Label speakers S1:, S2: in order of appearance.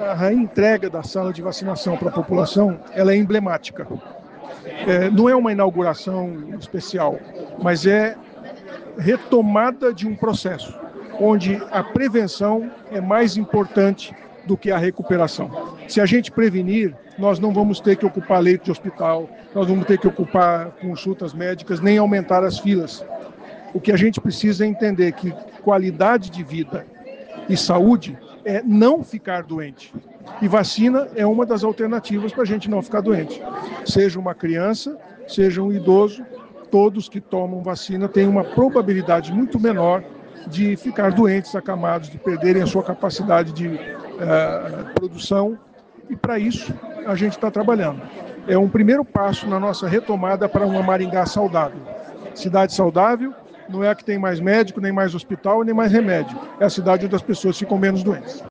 S1: a reentrega da sala de vacinação para a população, ela é emblemática. Não é uma inauguração especial, mas é retomada de um processo, onde a prevenção é mais importante do que a recuperação. Se a gente prevenir, nós não vamos ter que ocupar leito de hospital, nós vamos ter que ocupar consultas médicas, nem aumentar as filas. O que a gente precisa é entender que qualidade de vida e saúde é não ficar doente. E vacina é uma das alternativas para a gente não ficar doente. Seja uma criança, seja um idoso, todos que tomam vacina têm uma probabilidade muito menor de ficar doentes, acamados, de perderem a sua capacidade de produção. E para isso a gente está trabalhando. É um primeiro passo na nossa retomada para uma Maringá saudável. Cidade saudável não é a que tem mais médico, nem mais hospital, nem mais remédio. É a cidade onde as pessoas ficam menos doentes.